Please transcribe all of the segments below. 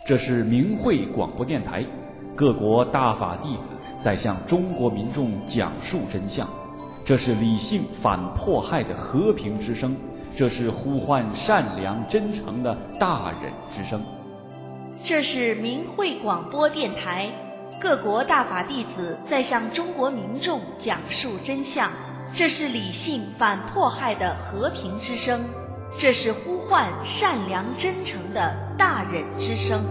这是明慧广播电台，各国大法弟子在向中国民众讲述真相。这是理性反迫害的和平之声，这是呼唤善良真诚的大忍之声。 这是明慧广播电台，各国大法弟子在向中国民众讲述真相。这是理性反迫害的和平之声，这是呼唤善良真诚的大忍之声。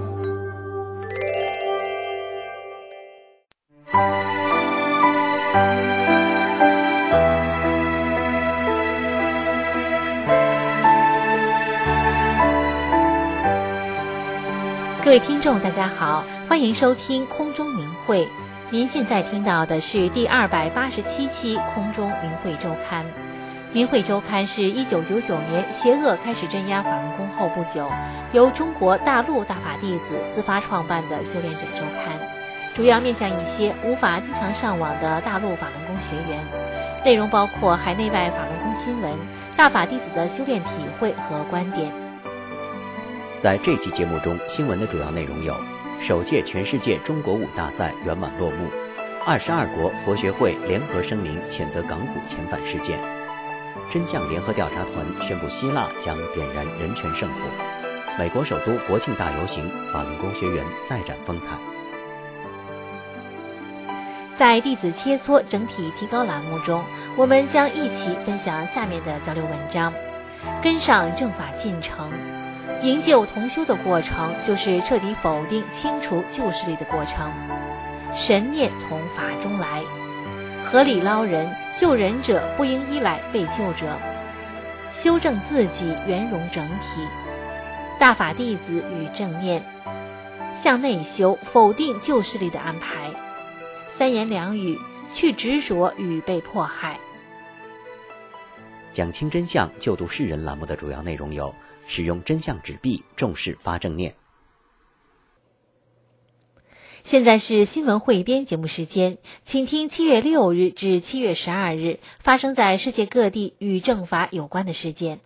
各位听众大家好，欢迎收听空中明慧。您现在听到的是第287期空中明慧周刊。明慧周刊是1999年邪恶开始镇压法轮功后不久，由中国大陆大法弟子自发创办的修炼者周刊，主要面向一些无法经常上网的大陆法轮功学员，内容包括海内外法轮功新闻、大法弟子的修炼体会和观点。 在这期节目中，新闻的主要内容有：首届全世界中国舞大赛圆满落幕，22国佛学会联合声明谴责港府遣返事件，真相联合调查团宣布希腊将点燃人权圣火，美国首都国庆大游行，法轮功学员再展风采。 在弟子切磋整体提高栏目中，我们将一起分享下面的交流文章：跟上正法进程。营救同修的过程，就是彻底否定、清除旧势力的过程。神念从法中来，合理捞人，救人者不应依赖被救者。修正自己，圆融整体。大法弟子与正念，向内修，否定旧势力的安排。三言两语，去执着与被迫害。 讲清真相，救度世人栏目的主要内容有：使用真相纸币，重视发正念。 现在是新闻汇编节目时间，请听7月6日至7月12日发生在世界各地与正法有关的事件。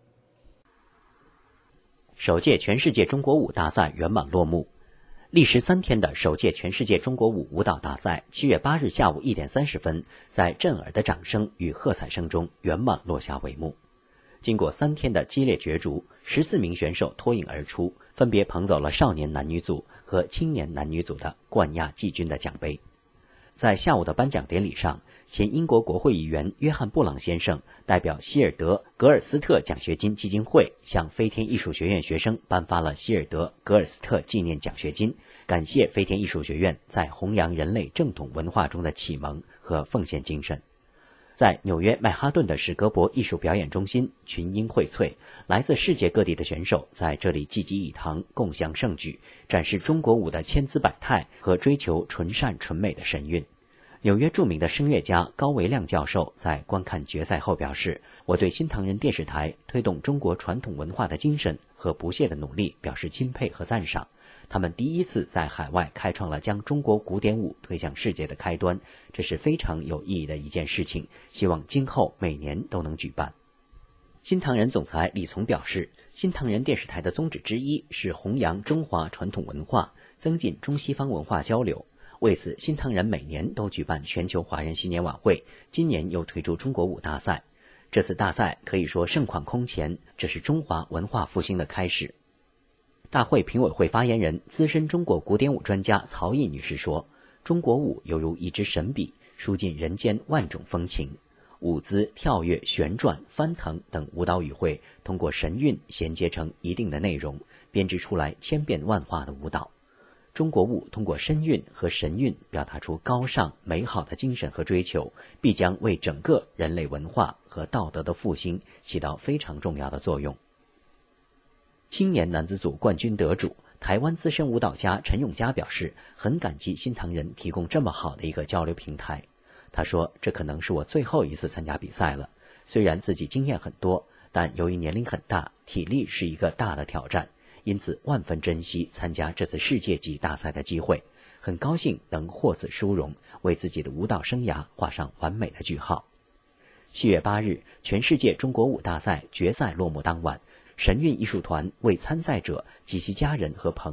首届全世界中国舞大赛圆满落幕。历时3天的首届全世界中国舞舞蹈大赛7月8日下午1点30分，在震耳的掌声与喝彩声中圆满落下帷幕。经过3天的激烈角逐，14名选手脱颖而出，分别捧走了少年男女组和青年男女组的冠亚季军的奖杯。在下午的颁奖典礼上，前英国国会议员约翰·布朗先生代表希尔德·格尔斯特奖学金基金会向飞天艺术学院学生颁发了希尔德·格尔斯特纪念奖学金，感谢飞天艺术学院在弘扬人类正统文化中的启蒙和奉献精神。在纽约曼哈顿的史格伯艺术表演中心，群英荟萃，来自世界各地的选手在这里济济一堂，共襄盛举，展示中国舞的千姿百态和追求纯善纯美的神韵。纽约著名的声乐家高维亮教授在观看决赛后表示：“我对新唐人电视台推动中国传统文化的精神和不懈的努力表示钦佩和赞赏。他们第一次在海外开创了将中国古典舞推向世界的开端，这是非常有意义的一件事情，希望今后每年都能举办。”新唐人总裁李从表示，新唐人电视台的宗旨之一是弘扬中华传统文化，增进中西方文化交流。为此，新唐人每年都举办全球华人新年晚会，今年又推出中国舞大赛。这次大赛可以说盛况空前，这是中华文化复兴的开始。大会评委会发言人、资深中国古典舞专家曹毅女士说：“中国舞犹如一支神笔，输进人间万种风情。舞姿、跳跃、旋转、翻腾等舞蹈语汇，通过神韵衔接成一定的内容，编织出来千变万化的舞蹈。中国舞通过身韵和神韵表达出高尚美好的精神和追求，必将为整个人类文化和道德的复兴起到非常重要的作用。”青年男子组冠军得主、台湾资深舞蹈家陈永嘉表示，很感激新唐人提供这么好的一个交流平台。他说：“这可能是我最后一次参加比赛了，虽然自己经验很多，但由于年龄很大，体力是一个大的挑战，因此万分珍惜参加这次世界级大赛的机会，很高兴能获此殊荣，为自己的舞蹈生涯画上完美的句号。”7月8日，全世界中国舞大赛决赛落幕当晚，神韵艺术团为参赛者及其家人和朋友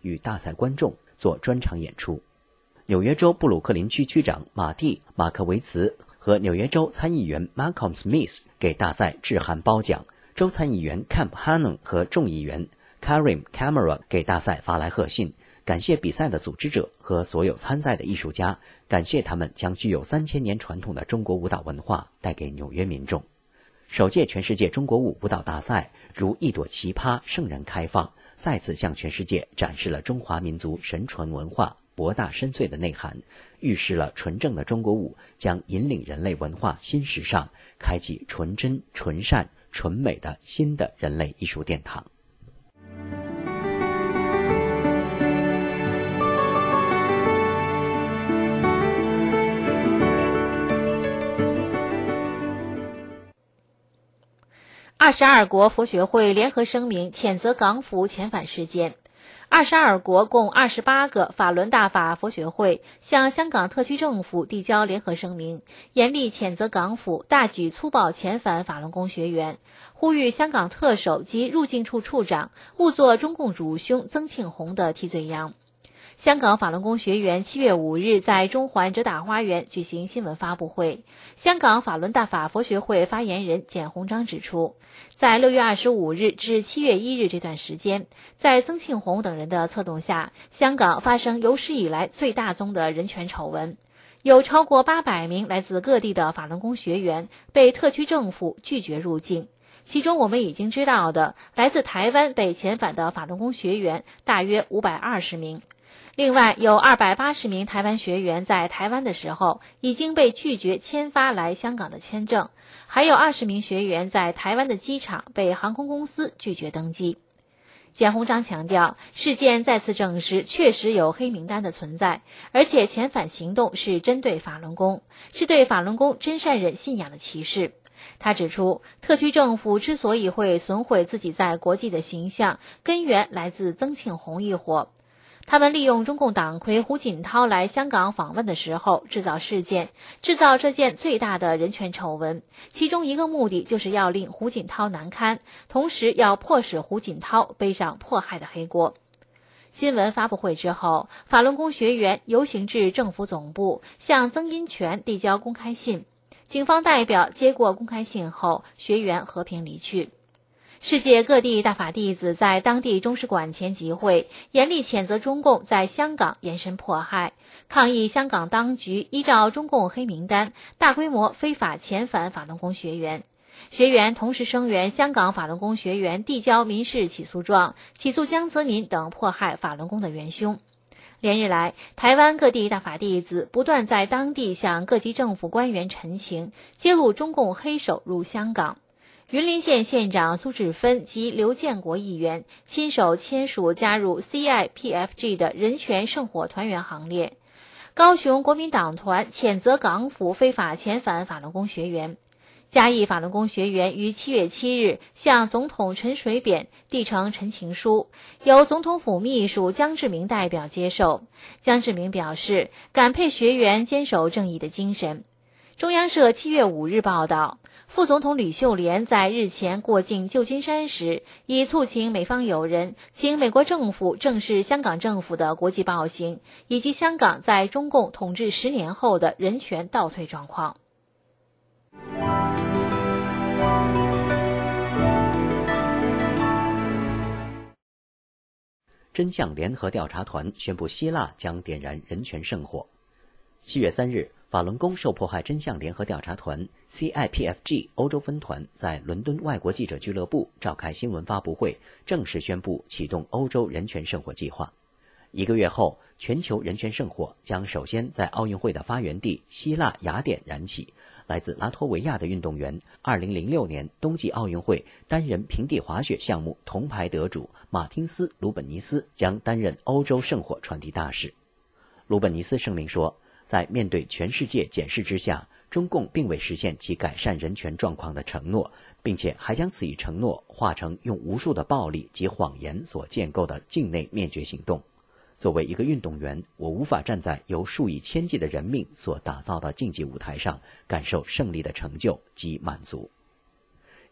与大赛观众做专场演出。纽约州布鲁克林区区长马蒂·马克维茨和纽约州参议员 Malcolm Smith 给大赛致函褒奖，州参议员 Kemp Hannon 和众议员 Karim Kamara 给大赛发来贺信，感谢比赛的组织者和所有参赛的艺术家，感谢他们将具有3000年传统的中国舞蹈文化带给纽约民众。首届全世界中国舞舞蹈大赛如一朵奇葩盛然开放，再次向全世界展示了中华民族神传文化博大深邃的内涵，预示了纯正的中国舞将引领人类文化新时尚，开启纯真、纯善、纯美的新的人类艺术殿堂。 22国佛学会联合声明谴责港府遣返事件。22国共28个法轮大法佛学会向香港特区政府递交联合声明，严厉谴责港府大举粗暴遣返法轮功学员，呼吁香港特首及入境处处长勿做中共主凶曾庆红的替罪羊。香港法轮功学员7月5日在中环哲打花园举行新闻发布会。香港法轮大法佛学会发言人简宏章指出，在6月25日至7月1日这段时间，在曾庆红等人的策动下，香港发生有史以来最大宗的人权丑闻，有超过800名来自各地的法轮功学员被特区政府拒绝入境。其中我们已经知道的，来自台湾被遣返的法轮功学员大约520名。另外有280名台湾学员在台湾的时候已经被拒绝签发来香港的签证，还有20名学员在台湾的机场被航空公司拒绝登机。简宏章强调，事件再次证实确实有黑名单的存在，而且遣返行动是针对法轮功，是对法轮功真善忍信仰的歧视。他指出，特区政府之所以会损毁自己在国际的形象，根源来自曾庆红一伙。他们利用中共党魁胡锦涛来香港访问的时候制造事件，制造这件最大的人权丑闻，其中一个目的就是要令胡锦涛难堪，同时要迫使胡锦涛背上迫害的黑锅。新闻发布会之后，法轮功学员游行至政府总部，向曾荫权递交公开信。警方代表接过公开信后，学员和平离去。世界各地大法弟子在当地中使馆前集会，严厉谴责中共在香港延伸迫害，抗议香港当局依照中共黑名单大规模非法遣返法轮功学员。学员同时声援香港法轮功学员递交民事起诉状，起诉江泽民等迫害法轮功的元凶。连日来，台湾各地大法弟子不断在当地向各级政府官员陈情，揭露中共黑手入香港。云林县县长苏志芬及刘建国议员亲手签署加入 CIPFG 的人权圣火团员行列。高雄国民党团谴责港府非法遣返法轮功学员。嘉义法轮功学员于7月7日向总统陈水扁递呈陈情书，由总统府秘书江志明代表接受。江志明表示，感佩学员坚守正义的精神。中央社7月5日报道，副总统吕秀莲在日前过境旧金山时，已促请美方友人请美国政府正视香港政府的国际暴行，以及香港在中共统治10年后的人权倒退状况。 真相联合调查团宣布希腊将点燃人权圣火。7月3日，法轮功受迫害真相联合调查团 CIPFG 欧洲分团在伦敦外国记者俱乐部召开新闻发布会，正式宣布启动欧洲人权圣火计划。1个月后，全球人权圣火将首先在奥运会的发源地希腊雅典燃起。来自拉脱维亚的运动员2006年冬季奥运会单人平地滑雪项目铜牌得主马丁斯·鲁本尼斯将担任欧洲圣火传递大使。鲁本尼斯声明说，在面对全世界检视之下，中共并未实现其改善人权状况的承诺，并且还将此一承诺化成用无数的暴力及谎言所建构的境内灭绝行动。作为一个运动员，我无法站在由数以千计的人命所打造的竞技舞台上，感受胜利的成就及满足。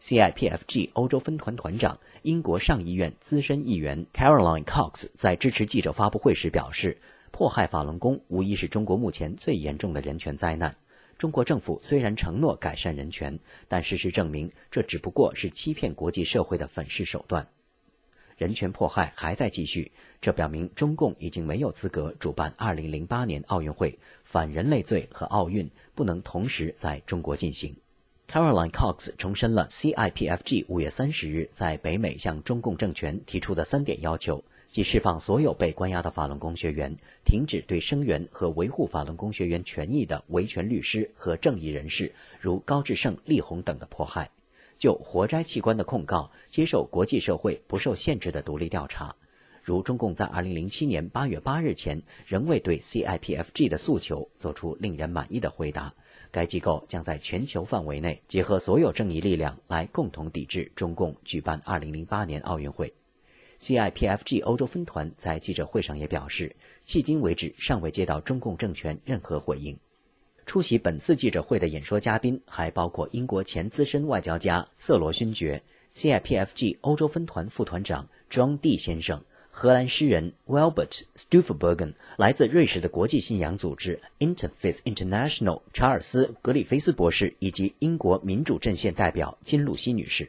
CIPFG 欧洲分团团长、英国上议院资深议员 Caroline Cox 在支持记者发布会时表示，迫害法轮功无疑是中国目前最严重的人权灾难。中国政府虽然承诺改善人权，但事实证明这只不过是欺骗国际社会的粉饰手段。人权迫害还在继续，这表明中共已经没有资格主办2008年奥运会，反人类罪和奥运不能同时在中国进行。Caroline Cox 重申了 CIPFG 5月30日在北美向中共政权提出的3点要求，即释放所有被关押的法轮功学员，停止对声援和维护法轮功学员权益的维权律师和正义人士，如高志胜、力宏等的迫害。就活摘器官的控告，接受国际社会不受限制的独立调查。如中共在2007年8月8日前仍未对 CIPFG 的诉求做出令人满意的回答，该机构将在全球范围内结合所有正义力量来共同抵制中共举办2008年奥运会。CIPFG 欧洲分团在记者会上也表示，迄今为止尚未接到中共政权任何回应。出席本次记者会的演说嘉宾还包括英国前资深外交家瑟罗勋爵、CIPFG 欧洲分团副团长 John D 先生、荷兰诗人 Wilbert Stuffbergen、来自瑞士的国际信仰组织 Interfaith International 查尔斯·格里菲斯博士，以及英国民主阵线代表金露西女士。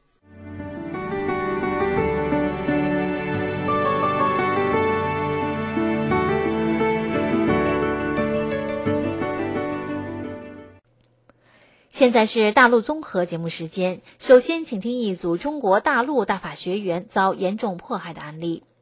现在是大陆综合节目时间，首先请听一组中国大陆大法学员遭严重迫害的案例。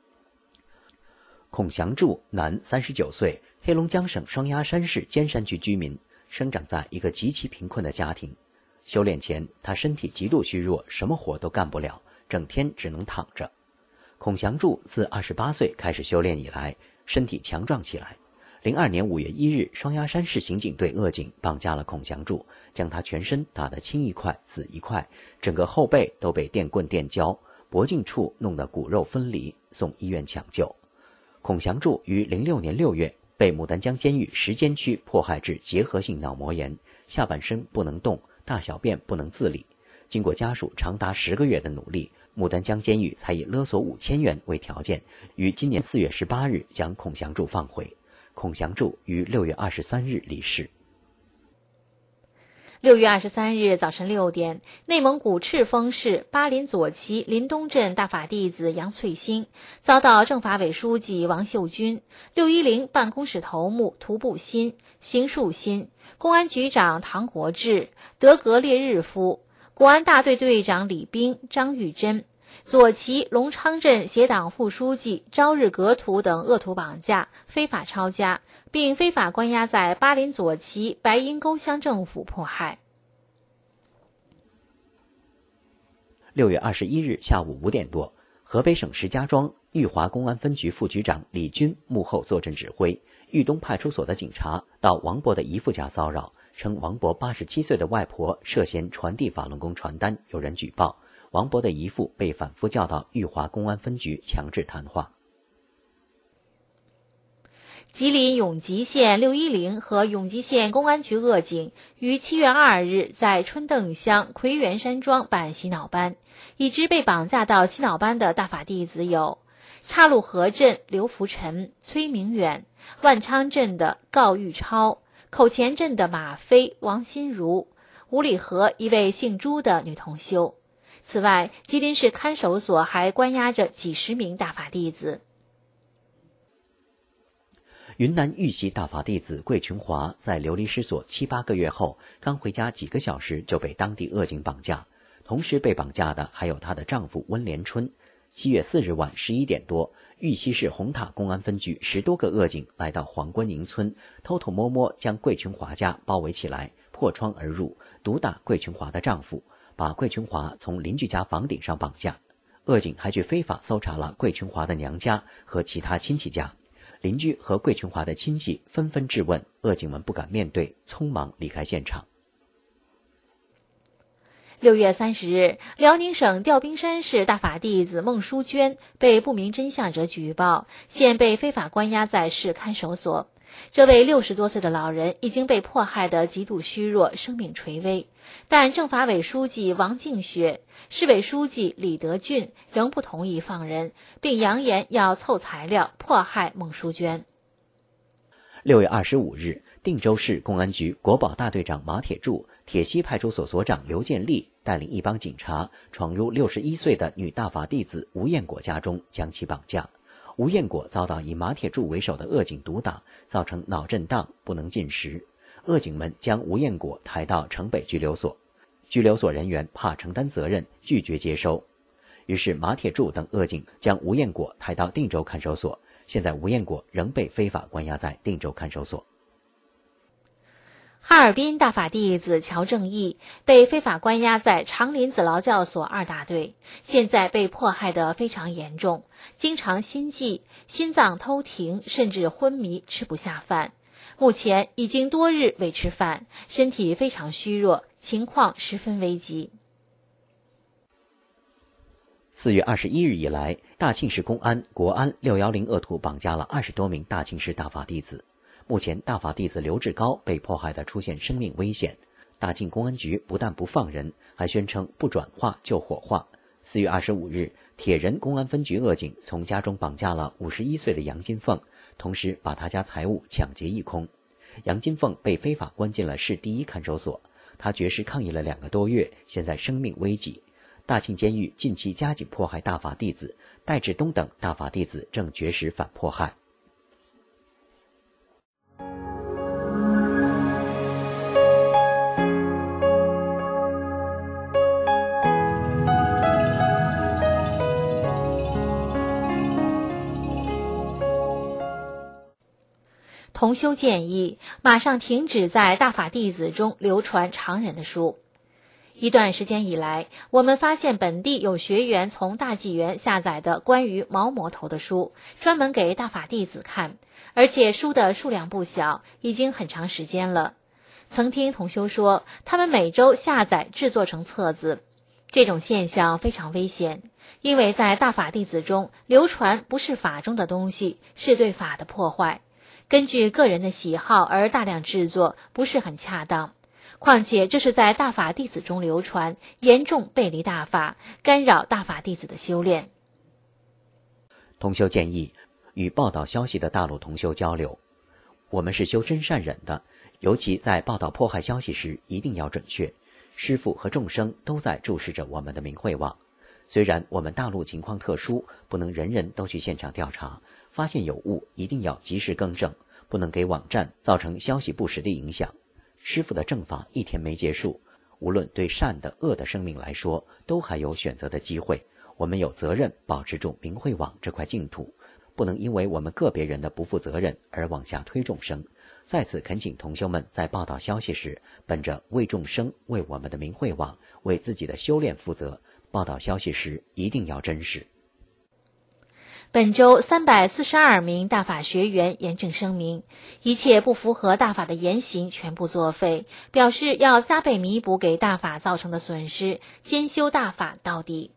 孔祥柱，男，39岁，黑龙江省双鸭山市尖山区居民，生长在一个极其贫困的家庭。修炼前，他身体极度虚弱，什么活都干不了，整天只能躺着。孔祥柱自28岁开始修炼以来，身体强壮起来。02年5月1日，双鸭山市刑警队恶警绑架了孔祥柱，将他全身打得青一块紫一块，整个后背都被电棍电焦，脖颈处弄得骨肉分离，送医院抢救。孔祥柱于06年6月被牡丹江监狱10监区迫害致结核性脑膜炎，下半身不能动，大小便不能自理。经过家属长达10个月的努力，牡丹江监狱才以勒索5000元为条件，于今年4月18日将孔祥柱放回。孔祥柱于6月23日离世。 6月23日早晨6点，内蒙古赤峰市巴林左旗林东镇大法弟子杨翠新遭到政法委书记王秀军、610办公室头目涂步新、邢树新、公安局长唐国志、德格列日夫、国安大队队长李兵、张玉珍、左旗龙昌镇协党副书记朝日格图等恶徒绑架、非法抄家，并非法关押在巴林左旗白银沟乡政府迫害。 6月21日下午5点多，河北省石家庄裕华公安分局副局长李军幕后坐镇指挥，豫东派出所的警察到王博的姨父家骚扰，称王博87岁的外婆涉嫌传递法轮功传单，有人举报。王博的姨父被反复叫到裕华公安分局强制谈话。 吉林永吉县610和永吉县公安局恶警于7月2日在春邓乡奎元山庄办洗脑班，已知被绑架到洗脑班的大法弟子有岔路河镇刘福臣、崔明远，万昌镇的告玉超，口前镇的马飞、王新如，五里河一位姓朱的女同修。此外，吉林市看守所还关押着几十名大法弟子。 云南玉溪大法弟子桂群华在流离失所7、8个月后，刚回家几个小时就被当地恶警绑架，同时被绑架的还有她的丈夫温连春。7月4日晚11点多，玉溪市红塔公安分局10多个恶警来到黄关营村，偷偷摸摸将桂群华家包围起来，破窗而入，毒打桂群华的丈夫，把桂群华从邻居家房顶上绑架。恶警还去非法搜查了桂群华的娘家和其他亲戚家。邻居和桂群华的亲戚纷纷质问，恶警们不敢面对，匆忙离开现场。 6月30日，辽宁省调兵山市大法弟子孟淑娟被不明真相者举报，现被非法关押在市看守所。这位60多岁的老人已经被迫害得极度虚弱，生命垂危。 但政法委书记王敬雪、市委书记李德俊仍不同意放人，并扬言要凑材料迫害孟淑娟。 6月25日，定州市公安局国保大队长马铁柱、铁西派出所所长刘建立带领一帮警察闯入61岁的女大法弟子吴艳果家中，将其绑架。吴艳果遭到以马铁柱为首的恶警毒打，造成脑震荡，不能进食。恶警们将吴艳果抬到城北拘留所，拘留所人员怕承担责任，拒绝接收。于是马铁柱等恶警将吴艳果抬到定州看守所。现在吴艳果仍被非法关押在定州看守所。 哈尔滨大法弟子乔正义被非法关押在长林子劳教所2大队，现在被迫害得非常严重，经常心悸、心脏偷停，甚至昏迷，吃不下饭。目前已经多日未吃饭，身体非常虚弱，情况十分危急。 4月21日以来，大庆市公安、国安610恶徒绑架了20多名大庆市大法弟子。目前大法弟子刘志高被迫害的出现生命危险，大庆公安局不但不放人，还宣称不转化就火化。4月25日，铁人公安分局恶警从家中绑架了51岁的杨金凤，同时把他家财物抢劫一空。杨金凤被非法关进了市第1看守所，他绝食抗议了2个多月，现在生命危急。大庆监狱近期加紧迫害大法弟子，戴志东等大法弟子正绝食反迫害。 同修建议马上停止在大法弟子中流传常人的书。一段时间以来，我们发现本地有学员从大纪元下载的关于毛魔头的书，专门给大法弟子看，而且书的数量不小，已经很长时间了。曾听同修说，他们每周下载制作成册子。这种现象非常危险，因为在大法弟子中流传不是法中的东西，是对法的破坏。根据个人的喜好而大量制作，不是很恰当。况且这是在大法弟子中流传，严重背离大法，干扰大法弟子的修炼。 同修建议与报道消息的大陆同修交流，我们是修真善忍的，尤其在报道迫害消息时一定要准确。师父和众生都在注视着我们的明慧网。虽然我们大陆情况特殊，不能人人都去现场调查，发现有误一定要及时更正，不能给网站造成消息不实的影响。师父的正法一天没结束，无论对善的恶的生命来说，都还有选择的机会。我们有责任保持住明慧网这块净土，不能因为我们个别人的不负责任而往下推众生。再次恳请同修们在报道消息时，本着为众生、为我们的明慧网、为自己的修炼负责，报道消息时一定要真实。 本周342名大法学员严正声明，一切不符合大法的言行全部作废，表示要加倍弥补给大法造成的损失，兼修大法到底。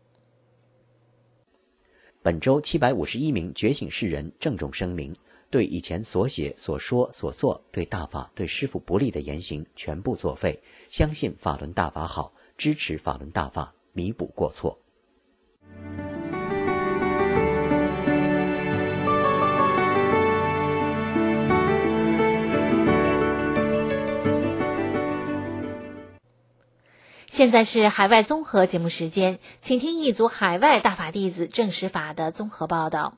本周751名觉醒世人郑重声明，对以前所写、所说、所做对大法、对师父不利的言行全部作废，相信法轮大法好，支持法轮大法，弥补过错。 现在是海外综合节目时间，请听一组海外大法弟子证实法的综合报道。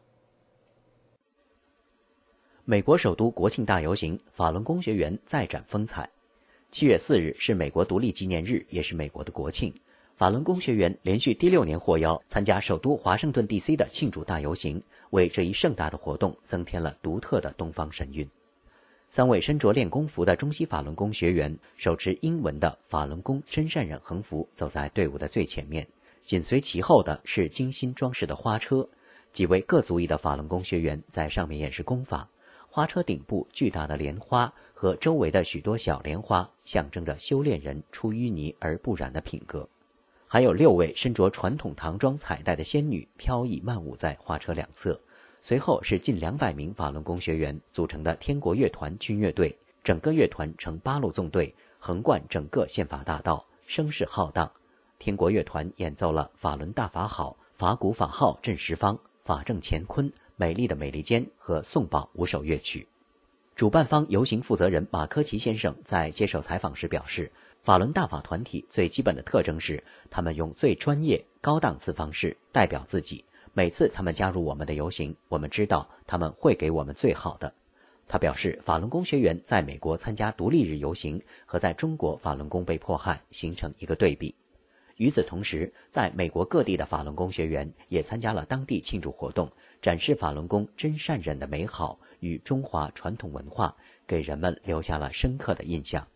美国首都国庆大游行，法轮功学员再展风采。7月4日是美国独立纪念日，也是美国的国庆。法轮功学员连续第6年获邀参加首都华盛顿 DC 的庆祝大游行，为这一盛大的活动增添了独特的东方神韵。3位身着练功服的中西法轮功学员手持英文的法轮功真善忍横幅走在队伍的最前面，紧随其后的是精心装饰的花车，几位各族裔的法轮功学员在上面演示功法。花车顶部巨大的莲花和周围的许多小莲花象征着修炼人出淤泥而不染的品格。还有6位身着传统唐装彩带的仙女飘逸漫舞在花车两侧。随后是近200名法轮功学员组成的天国乐团军乐队，整个乐团呈8路纵队，横贯整个宪法大道， 声势浩荡。天国乐团演奏了法轮大法好、法鼓法号震十方、法正乾坤、美丽的美利坚和颂宝5首乐曲。主办方游行负责人马科奇先生在接受采访时表示，法轮大法团体最基本的特征是，他们用最专业、高档次方式代表自己。每次他们加入我们的游行，我们知道他们会给我们最好的。他表示，法轮功学员在美国参加独立日游行和在中国法轮功被迫害形成一个对比。与此同时，在美国各地的法轮功学员也参加了当地庆祝活动，展示法轮功真善忍的美好与中华传统文化，给人们留下了深刻的印象。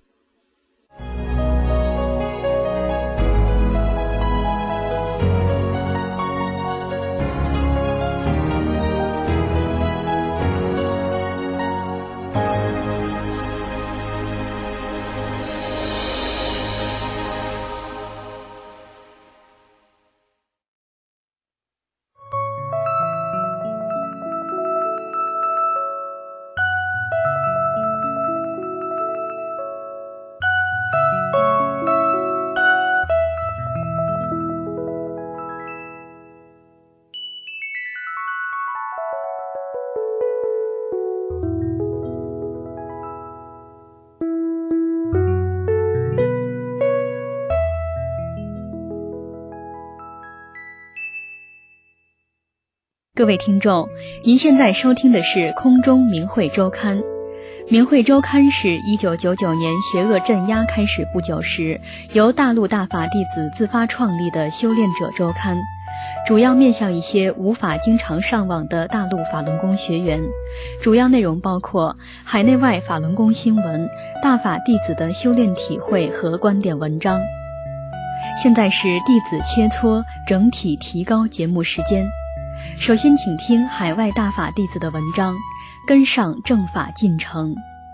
各位听众，您现在收听的是空中明慧周刊。明慧周刊是1999年邪恶镇压开始不久时，由大陆大法弟子自发创立的修炼者周刊，主要面向一些无法经常上网的大陆法轮功学员，主要内容包括海内外法轮功新闻、大法弟子的修炼体会和观点文章。现在是弟子切磋整体提高节目时间。首先请听海外大法弟子的文章，跟上正法进程。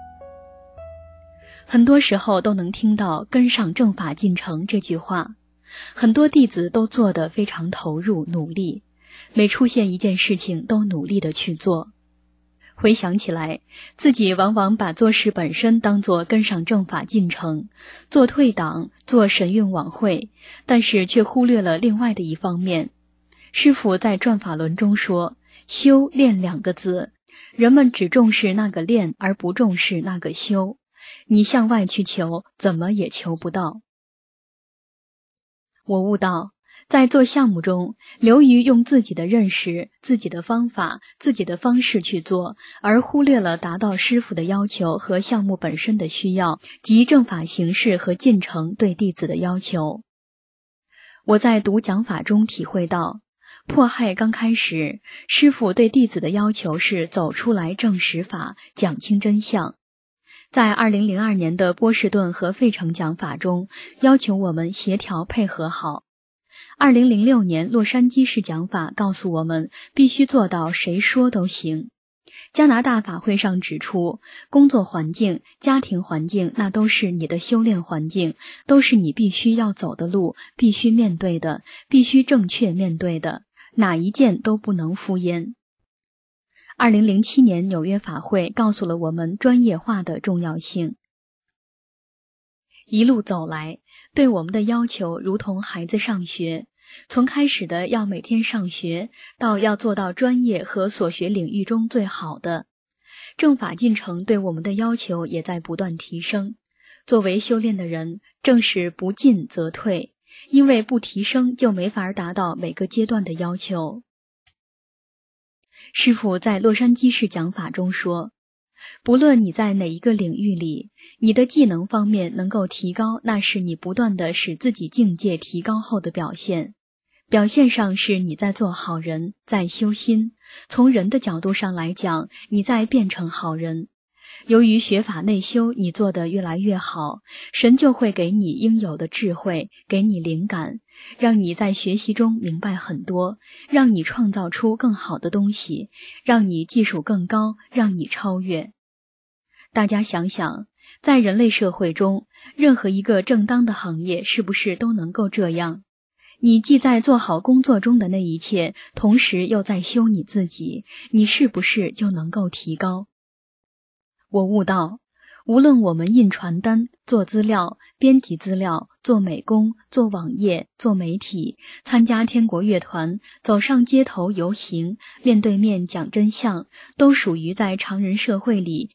很多时候都能听到跟上正法进程这句话，很多弟子都做得非常投入努力，每出现一件事情都努力地去做。回想起来，自己往往把做事本身当作跟上正法进程，做退党，做神韵晚会，但是却忽略了另外的一方面。师父在转法轮中说，修炼2个字，人们只重视那个练而不重视那个修，你向外去求，怎么也求不到。我悟到，在做项目中，流于用自己的认识、自己的方法、自己的方式去做，而忽略了达到师父的要求和项目本身的需要，及正法形式和进程对弟子的要求。我在读讲法中体会到，迫害刚开始，师父对弟子的要求是走出来证实法，讲清真相。在2002年的波士顿和费城讲法中，要求我们协调配合好。2006年洛杉矶市讲法告诉我们，必须做到谁说都行。加拿大法会上指出，工作环境、家庭环境，那都是你的修炼环境，都是你必须要走的路，必须面对的，必须正确面对的。哪一件都不能敷衍。2007年纽约法会告诉了我们专业化的重要性。一路走来，对我们的要求如同孩子上学，从开始的要每天上学，到要做到专业和所学领域中最好的。正法进程对我们的要求也在不断提升。作为修炼的人，正是不进则退，因为不提升就没法达到每个阶段的要求。师父在洛杉矶市讲法中说，不论你在哪一个领域里，你的技能方面能够提高，那是你不断地使自己境界提高后的表现。表现上是你在做好人，在修心，从人的角度上来讲，你在变成好人。由于学法内修，你做得越来越好，神就会给你应有的智慧，给你灵感，让你在学习中明白很多，让你创造出更好的东西，让你技术更高，让你超越。大家想想，在人类社会中，任何一个正当的行业是不是都能够这样？你既在做好工作中的那一切，同时又在修你自己，你是不是就能够提高？我悟到， 无论我们印传单、做资料、编辑资料、做美工、做网页、做媒体、参加天国乐团、走上街头游行、面对面讲真相，都属于在常人社会里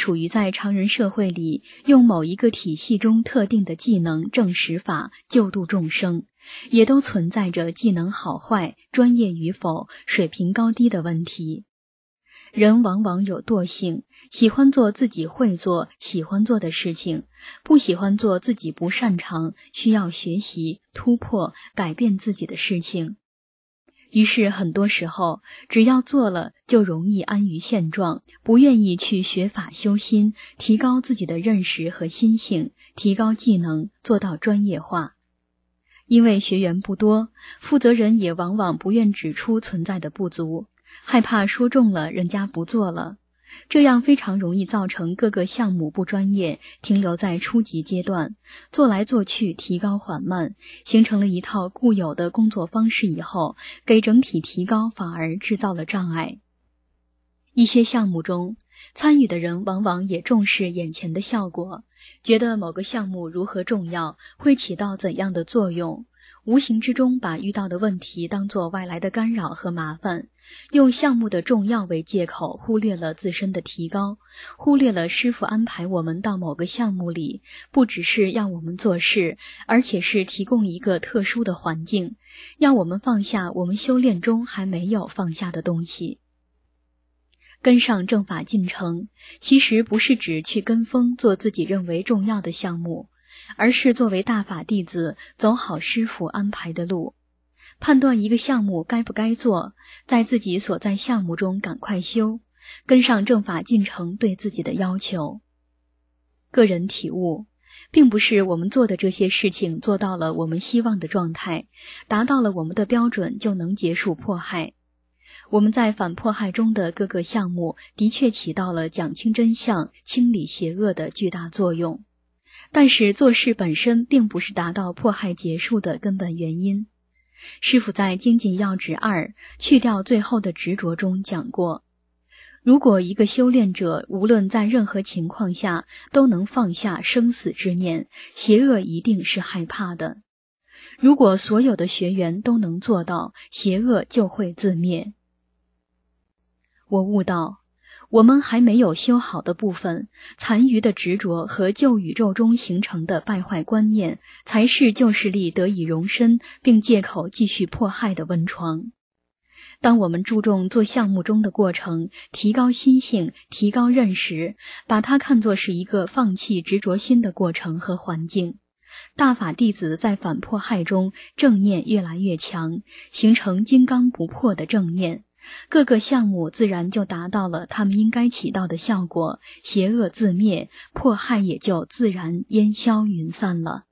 用某一个体系中特定的技能证实法救度众生，也都存在着技能好坏、专业与否、水平高低的问题。人往往有惰性，喜欢做自己会做、喜欢做的事情，不喜欢做自己不擅长、需要学习、突破、改变自己的事情。于是很多时候，只要做了，就容易安于现状，不愿意去学法修心，提高自己的认识和心性，提高技能，做到专业化。因为学员不多，负责人也往往不愿指出存在的不足，害怕说中了人家不做了，这样非常容易造成各个项目不专业，停留在初级阶段，做来做去提高缓慢，形成了一套固有的工作方式以后，给整体提高反而制造了障碍。一些项目中，参与的人往往也重视眼前的效果，觉得某个项目如何重要，会起到怎样的作用，无形之中把遇到的问题当作外来的干扰和麻烦，用项目的重要为借口，忽略了自身的提高，忽略了师父安排我们到某个项目里，不只是让我们做事，而且是提供一个特殊的环境，让我们放下我们修炼中还没有放下的东西。跟上正法进程，其实不是指去跟风做自己认为重要的项目，而是作为大法弟子走好师父安排的路，判断一个项目该不该做，在自己所在项目中赶快修，跟上正法进程对自己的要求。个人体悟，并不是我们做的这些事情做到了我们希望的状态，达到了我们的标准就能结束迫害。我们在反迫害中的各个项目的确起到了讲清真相、清理邪恶的巨大作用，但是做事本身并不是达到迫害结束的根本原因。师父在精进要旨2去掉最后的执着中讲过，如果一个修炼者无论在任何情况下都能放下生死之念，邪恶一定是害怕的。如果所有的学员都能做到，邪恶就会自灭。我悟到，我们还没有修好的部分，残余的执着和旧宇宙中形成的败坏观念，才是旧势力得以容身并借口继续迫害的温床。当我们注重做项目中的过程，提高心性，提高认识，把它看作是一个放弃执着心的过程和环境，大法弟子在反迫害中正念越来越强，形成金刚不破的正念，各个项目自然就达到了他们应该起到的效果，邪恶自灭，迫害也就自然烟消云散了。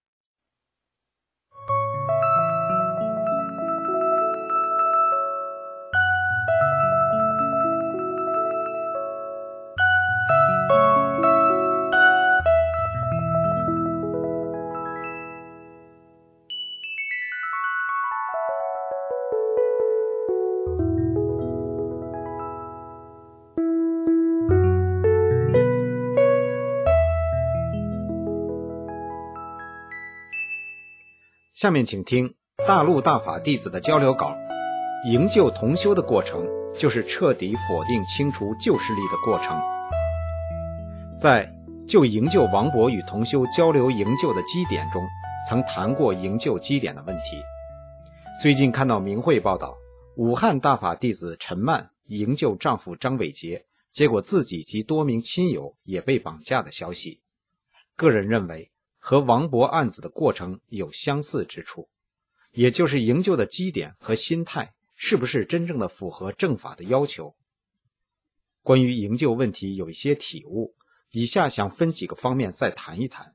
下面请听大陆大法弟子的交流稿。营救同修的过程，就是彻底否定清除旧势力的过程。在就营救王博与同修交流营救的基点中，曾谈过营救基点的问题。最近看到明慧报道，武汉大法弟子陈曼营救丈夫张伟杰，结果自己及多名亲友也被绑架的消息。个人认为和王博案子的过程有相似之处，也就是营救的基点和心态是不是真正的符合正法的要求。关于营救问题有一些体悟，以下想分几个方面再谈一谈。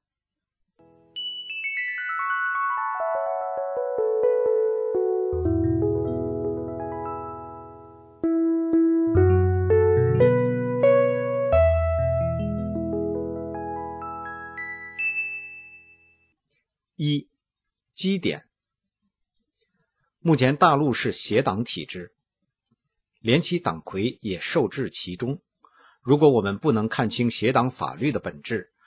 一、基点。目前大陆是邪党体制，连其党魁也受制其中。如果我们不能看清邪党法律的本质，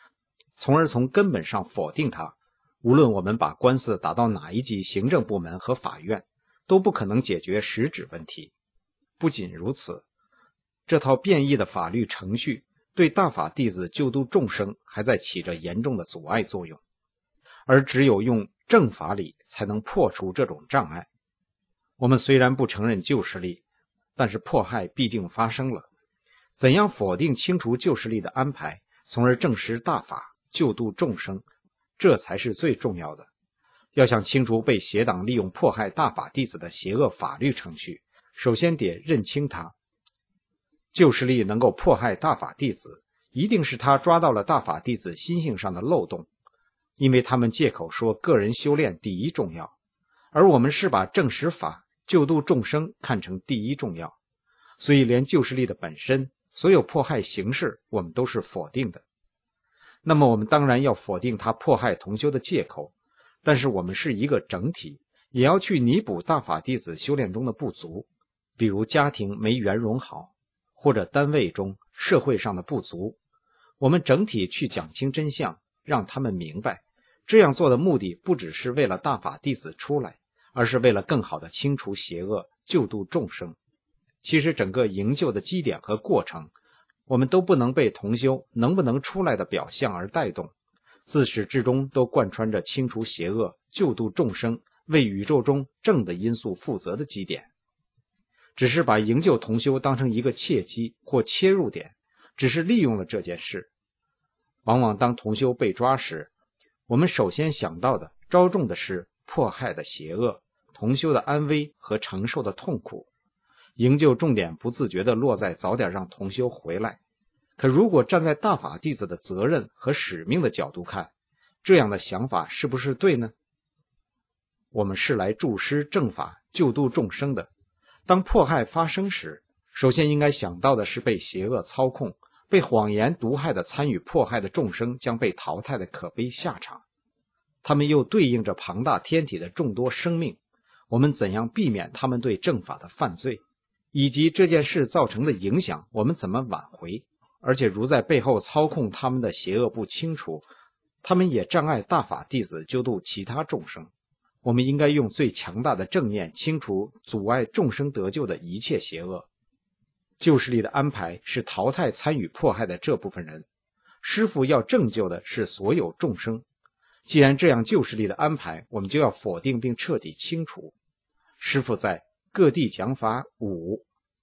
从而从根本上否定它，无论我们把官司打到哪一级行政部门和法院，都不可能解决实质问题。不仅如此，这套变异的法律程序对大法弟子救度众生还在起着严重的阻碍作用，而只有用正法理才能破除这种障碍。我们虽然不承认旧势力，但是迫害毕竟发生了。怎样否定清除旧势力的安排，从而证实大法救度众生，这才是最重要的。要想清除被邪党利用迫害大法弟子的邪恶法律程序，首先得认清它。旧势力能够迫害大法弟子，一定是他抓到了大法弟子心性上的漏洞，因为他们借口说个人修炼第一重要，而我们是把证实法救度众生看成第一重要，所以连旧势力的本身，所有迫害形式我们都是否定的。那么我们当然要否定他迫害同修的借口，但是我们是一个整体，也要去弥补大法弟子修炼中的不足，比如家庭没圆融好，或者单位中社会上的不足，我们整体去讲清真相，让他们明白。这样做的目的不只是为了大法弟子出来，而是为了更好地清除邪恶，救度众生。其实整个营救的基点和过程，我们都不能被同修能不能出来的表象而带动，自始至终都贯穿着清除邪恶，救度众生，为宇宙中正的因素负责的基点。只是把营救同修当成一个契机或切入点，只是利用了这件事。往往当同修被抓时，我们首先想到的着重的是迫害的邪恶，同修的安危和承受的痛苦。营救重点不自觉地落在早点让同修回来。可如果站在大法弟子的责任和使命的角度看，这样的想法是不是对呢？我们是来助施正法救度众生的，当迫害发生时，首先应该想到的是被邪恶操控，被谎言毒害的参与迫害的众生将被淘汰的可悲下场。他们又对应着庞大天体的众多生命，我们怎样避免他们对正法的犯罪，以及这件事造成的影响，我们怎么挽回？而且如在背后操控他们的邪恶不清除，他们也障碍大法弟子救度其他众生。我们应该用最强大的正念清除阻碍众生得救的一切邪恶。旧势力的安排是淘汰参与迫害的这部分人，师父要拯救的是所有众生。既然这样旧势力的安排，我们就要否定并彻底清除。师父在各地讲法5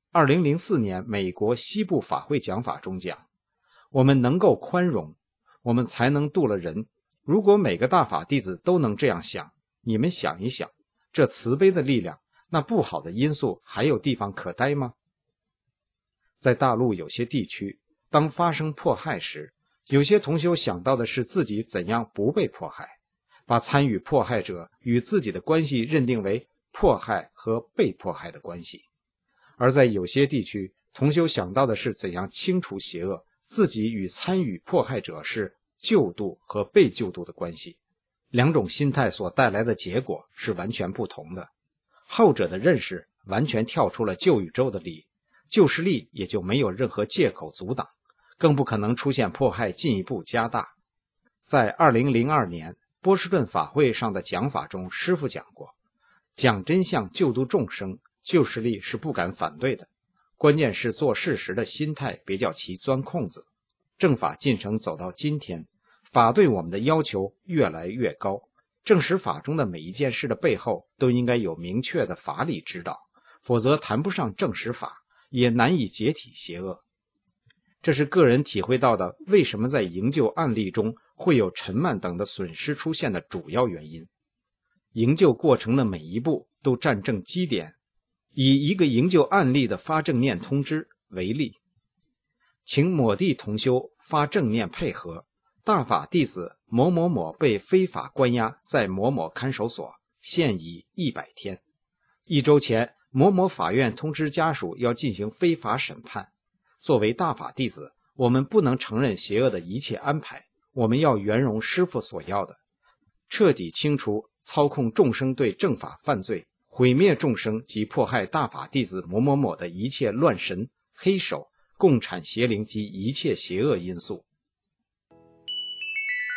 2004年美国西部法会讲法中讲，我们能够宽容，我们才能度了人。如果每个大法弟子都能这样想，你们想一想，这慈悲的力量，那不好的因素还有地方可待吗？在大陆有些地区，当发生迫害时，有些同修想到的是自己怎样不被迫害，把参与迫害者与自己的关系认定为迫害和被迫害的关系。而在有些地区，同修想到的是怎样清除邪恶，自己与参与迫害者是救度和被救度的关系。两种心态所带来的结果是完全不同的。后者的认识完全跳出了旧宇宙的理，旧势力也就没有任何借口阻挡，更不可能出现迫害进一步加大。在2002年波士顿法会上的讲法中，师父讲过，讲真相救度众生，旧势力是不敢反对的，关键是做事时的心态别叫其钻空子。正法进程走到今天，法对我们的要求越来越高，证实法中的每一件事的背后都应该有明确的法理指导，否则谈不上证实法，也难以解体邪恶。这是个人体会到的为什么在营救案例中会有陈曼等的损失出现的主要原因。营救过程的每一步都占正基点。以一个营救案例的发正念通知为例，请某地同修发正念配合，大法弟子某某某被非法关押在某某看守所，现已100天。1周前，某某法院通知家属要进行非法审判。作为大法弟子，我们不能承认邪恶的一切安排，我们要圆融师父所要的，彻底清除操控众生对正法犯罪，毁灭众生及迫害大法弟子某某某的一切乱神、黑手、共产邪灵及一切邪恶因素。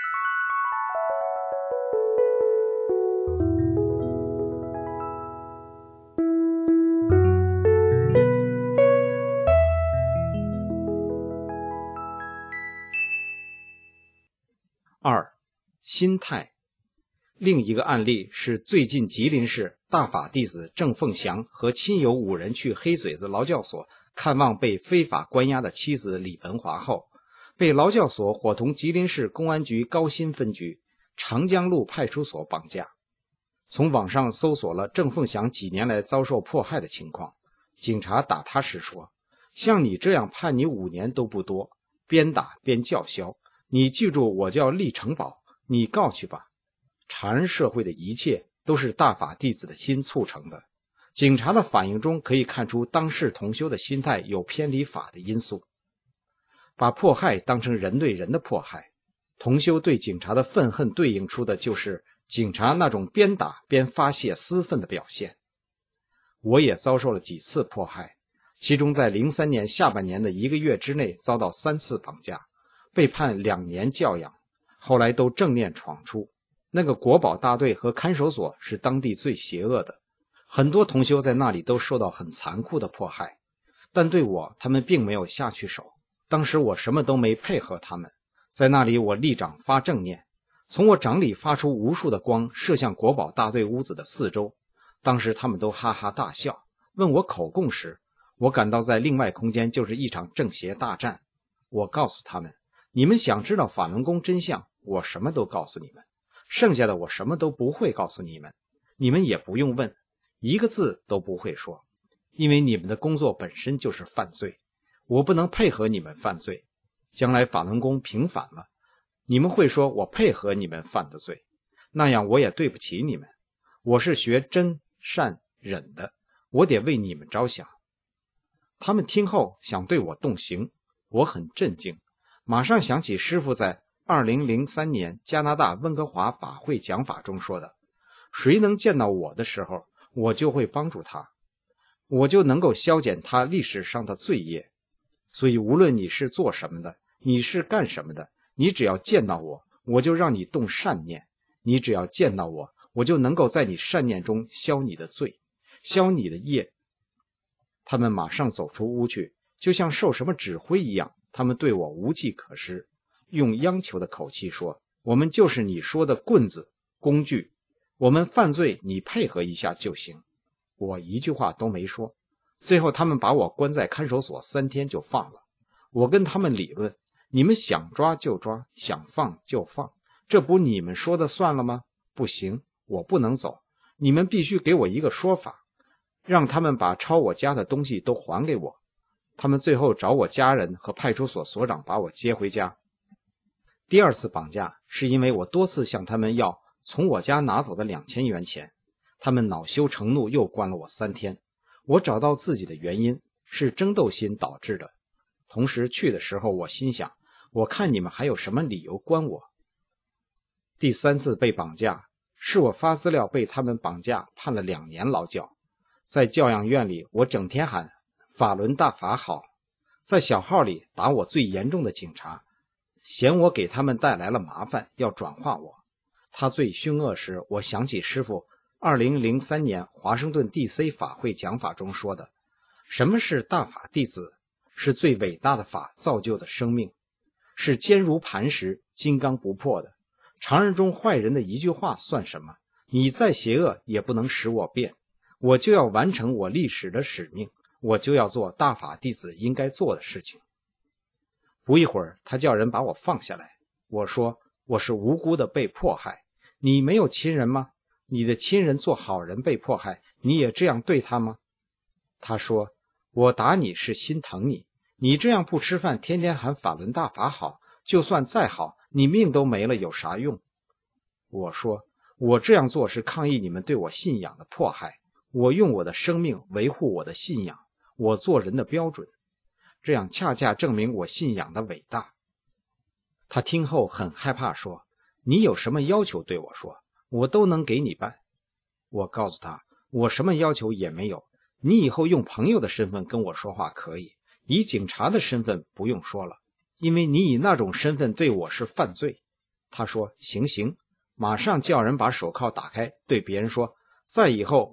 心态。另一个案例是最近吉林市大法弟子郑凤祥和亲友5人去黑水子劳教所看望被非法关押的妻子李文华后，被劳教所伙同吉林市公安局高新分局长江路派出所绑架。从网上搜索了郑凤祥几年来遭受迫害的情况，警察打他时说，像你这样判你5年都不多，边打边叫嚣，你记住我叫厉成宝，你告去吧。茶人社会的一切都是大法弟子的心促成的。警察的反应中可以看出当事同修的心态有偏离法的因素，把迫害当成人对人的迫害。同修对警察的愤恨对应出的就是警察那种边打边发泄私愤的表现。我也遭受了几次迫害，其中在03年下半年的1个月之内遭到3次绑架，被判2年教养，后来都正念闯出。那个国保大队和看守所是当地最邪恶的，很多同修在那里都受到很残酷的迫害，但对我他们并没有下去手。当时我什么都没配合他们，在那里我立掌发正念，从我掌里发出无数的光射向国保大队屋子的4周。当时他们都哈哈大笑，问我口供时，我感到在另外空间就是一场正邪大战。我告诉他们，你们想知道法轮功真相，我什么都告诉你们，剩下的我什么都不会告诉你们，你们也不用问，一个字都不会说，因为你们的工作本身就是犯罪，我不能配合你们犯罪。将来法轮功平反了，你们会说我配合你们犯的罪，那样我也对不起你们。我是学真善忍的，我得为你们着想。他们听后想对我动刑，我很震惊，马上想起师父在2003年加拿大温哥华法会讲法中说的，谁能见到我的时候，我就会帮助他，我就能够消减他历史上的罪业。所以无论你是做什么的，你是干什么的，你只要见到我，我就让你动善念，你只要见到我，我就能够在你善念中消你的罪，消你的业。他们马上走出屋去，就像受什么指挥一样，他们对我无计可施，用央求的口气说，我们就是你说的棍子工具，我们犯罪你配合一下就行。我一句话都没说。最后他们把我关在看守所3天就放了。我跟他们理论，你们想抓就抓，想放就放，这不你们说的算了吗？不行，我不能走，你们必须给我一个说法，让他们把抄我家的东西都还给我。他们最后找我家人和派出所所长把我接回家。第2次绑架是因为我多次向他们要从我家拿走的2000元钱，他们恼羞成怒又关了我3天。我找到自己的原因是争斗心导致的，同时去的时候我心想，我看你们还有什么理由关我。第3次被绑架是我发资料被他们绑架判了2年劳教，在教养院里我整天喊法轮大法好，在小号里打我最严重的警察，嫌我给他们带来了麻烦，要转化我。他最凶恶时，我想起师父2003年华盛顿 DC 法会讲法中说的，什么是大法弟子？是最伟大的法造就的生命，是坚如磐石金刚不破的。常人中坏人的一句话算什么？你再邪恶也不能使我变，我就要完成我历史的使命，我就要做大法弟子应该做的事情。不一会儿他叫人把我放下来，我说我是无辜的被迫害，你没有亲人吗？你的亲人做好人被迫害，你也这样对他吗？他说，我打你是心疼你，你这样不吃饭天天喊法轮大法好，就算再好，你命都没了有啥用？我说，我这样做是抗议你们对我信仰的迫害，我用我的生命维护我的信仰，我做人的标准，这样恰恰证明我信仰的伟大。他听后很害怕，说，你有什么要求对我说，我都能给你办。我告诉他，我什么要求也没有，你以后用朋友的身份跟我说话可以，以警察的身份不用说了，因为你以那种身份对我是犯罪。他说，行行，马上叫人把手铐打开，对别人说，在以后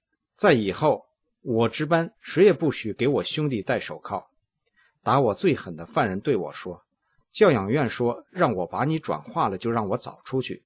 我值班，谁也不许给我兄弟戴手铐。打我最狠的犯人对我说，教养院说让我把你转化了就让我早出去，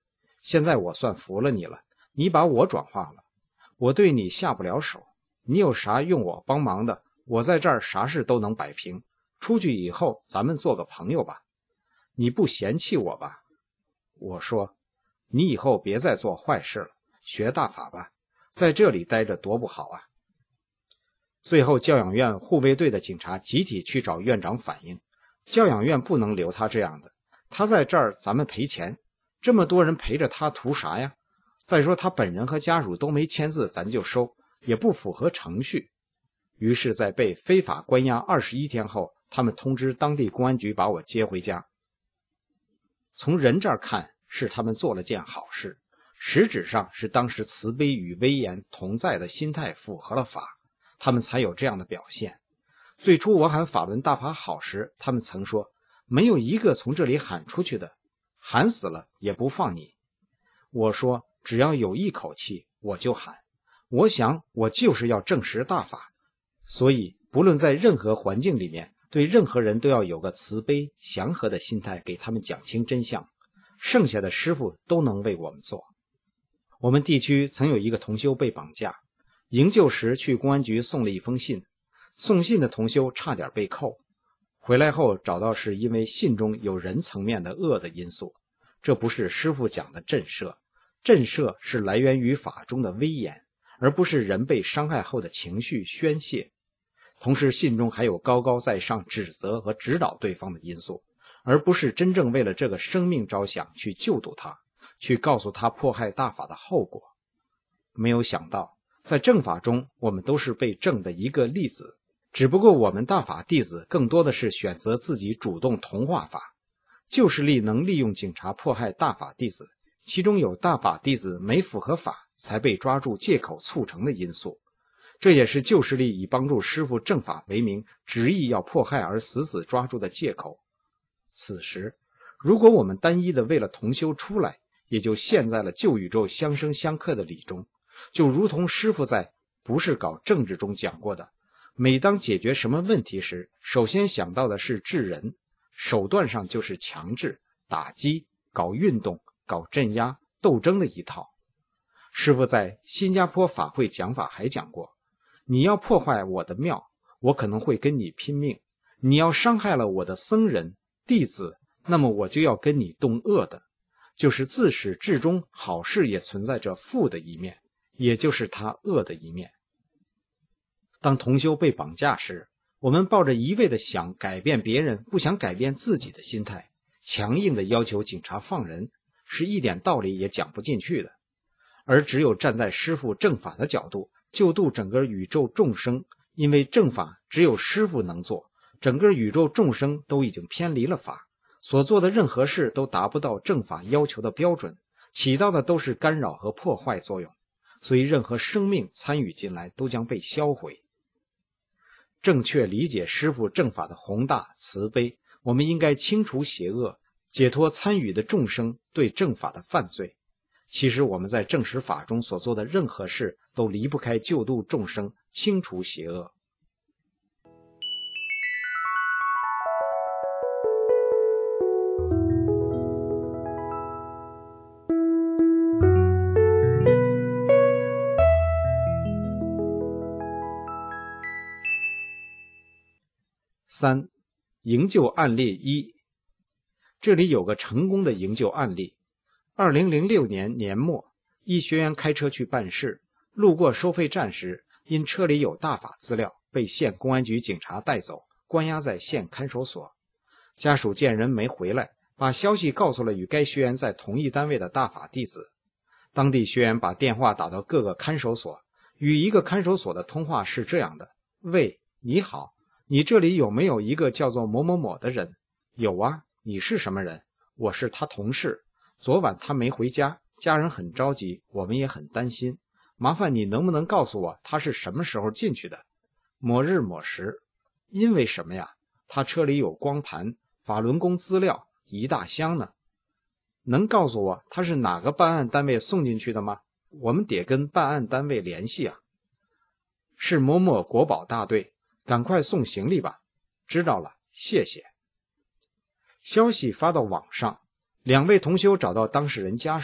现在我算服了你了，你把我转化了，我对你下不了手，你有啥用我帮忙的，我在这儿啥事都能摆平，出去以后咱们做个朋友吧，你不嫌弃我吧？我说，你以后别再做坏事了，学大法吧，在这里待着多不好啊。最后教养院护卫队的警察集体去找院长反映，教养院不能留他这样的，他在这儿咱们赔钱，这么多人陪着他图啥呀？再说他本人和家属都没签字，咱就收，也不符合程序。于是在被非法关押21天后，他们通知当地公安局把我接回家。从人这儿看是他们做了件好事，实质上是当时慈悲与威严同在的心态符合了法，他们才有这样的表现。最初我喊法轮大法好时，他们曾说没有一个从这里喊出去的，喊死了也不放你。我说只要有一口气我就喊，我想我就是要证实大法，所以不论在任何环境里面，对任何人都要有个慈悲祥和的心态，给他们讲清真相，剩下的师父都能为我们做。我们地区曾有一个同修被绑架，营救时去公安局送了一封信，送信的同修差点被扣，回来后找到是因为信中有人层面的恶的因素，这不是师父讲的震慑，震慑是来源于法中的威严，而不是人被伤害后的情绪宣泄。同时信中还有高高在上指责和指导对方的因素，而不是真正为了这个生命着想去救度他，去告诉他迫害大法的后果。没有想到在正法中我们都是被正的一个例子，只不过我们大法弟子更多的是选择自己主动同化法。旧势力能利用警察迫害大法弟子，其中有大法弟子没符合法才被抓住借口促成的因素，这也是旧势力以帮助师父正法为名，执意要迫害而死死抓住的借口。此时，如果我们单一的为了同修出来，也就陷在了旧宇宙相生相克的理中，就如同师父在不是搞政治中讲过的，每当解决什么问题时，首先想到的是治人，手段上就是强制、打击、搞运动、搞镇压、斗争的一套。师父在新加坡法会讲法还讲过，你要破坏我的庙，我可能会跟你拼命，你要伤害了我的僧人弟子，那么我就要跟你动恶的。就是自始至终好事也存在着负的一面，也就是他恶的一面。当同修被绑架时，我们抱着一味的想改变别人不想改变自己的心态，强硬的要求警察放人，是一点道理也讲不进去的。而只有站在师父正法的角度，救度整个宇宙众生，因为正法只有师父能做，整个宇宙众生都已经偏离了法，所做的任何事都达不到正法要求的标准，起到的都是干扰和破坏作用，所以任何生命参与进来都将被销毁。正确理解师父正法的宏大慈悲，我们应该清除邪恶，解脱参与的众生对正法的犯罪。其实我们在正实法中所做的任何事都离不开救度众生，清除邪恶。3. 营救案例1。这里有个成功的营救案例。2006年年末，一学员开车去办事，路过收费站时，因车里有大法资料，被县公安局警察带走，关押在县看守所。家属见人没回来，把消息告诉了与该学员在同一单位的大法弟子。当地学员把电话打到各个看守所，与一个看守所的通话是这样的：喂，你好，你这里有没有一个叫做某某某的人？有啊，你是什么人？我是他同事，昨晚他没回家，家人很着急，我们也很担心，麻烦你能不能告诉我他是什么时候进去的？某日某时。因为什么呀？他车里有光盘、法轮功资料一大箱呢。能告诉我他是哪个办案单位送进去的吗？我们得跟办案单位联系啊。是某某国保大队，赶快送行李吧。知道了，谢谢。消息发到网上，2位同修找到当事人家属，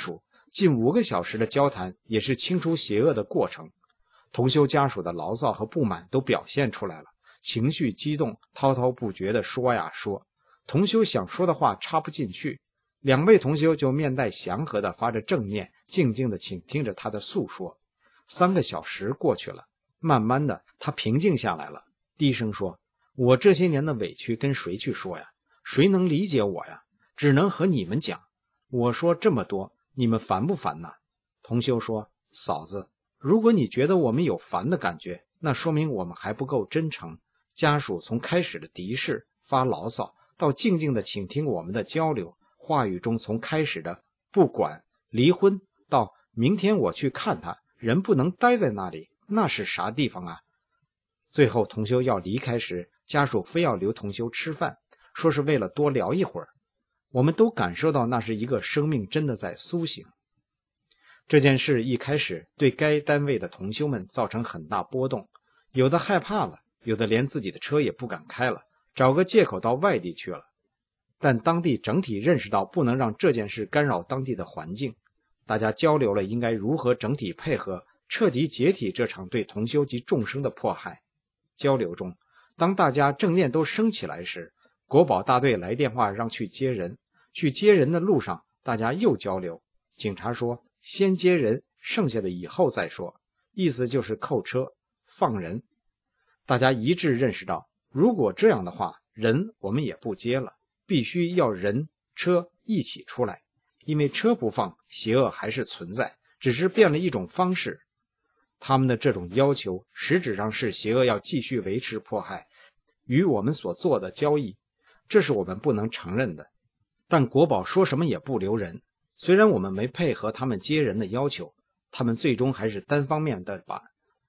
近5个小时的交谈也是清除邪恶的过程。同修家属的牢骚和不满都表现出来了，情绪激动，滔滔不绝地说呀说，同修想说的话插不进去，2位同修就面带祥和地发着正念，静静地倾听着他的诉说。3个小时过去了，慢慢的他平静下来了，低声说，我这些年的委屈跟谁去说呀？谁能理解我呀？只能和你们讲。我说这么多，你们烦不烦呢？同修说，嫂子，如果你觉得我们有烦的感觉，那说明我们还不够真诚。家属从开始的敌视、发牢骚，到静静的倾听我们的交流，话语中从开始的不管、离婚，到明天我去看他，人不能待在那里，那是啥地方啊？最后同修要离开时，家属非要留同修吃饭，说是为了多聊一会儿。我们都感受到那是一个生命真的在苏醒。这件事一开始对该单位的同修们造成很大波动，有的害怕了，有的连自己的车也不敢开了，找个借口到外地去了。但当地整体认识到不能让这件事干扰当地的环境，大家交流了应该如何整体配合，彻底解体这场对同修及众生的迫害。交流中，当大家正念都升起来时，国保大队来电话让去接人，去接人的路上大家又交流，警察说先接人，剩下的以后再说，意思就是扣车放人。大家一致认识到，如果这样的话，人我们也不接了，必须要人车一起出来，因为车不放，邪恶还是存在，只是变了一种方式。他们的这种要求实质上是邪恶要继续维持迫害与我们所做的交易，这是我们不能承认的。但国保说什么也不留人，虽然我们没配合他们接人的要求，他们最终还是单方面的把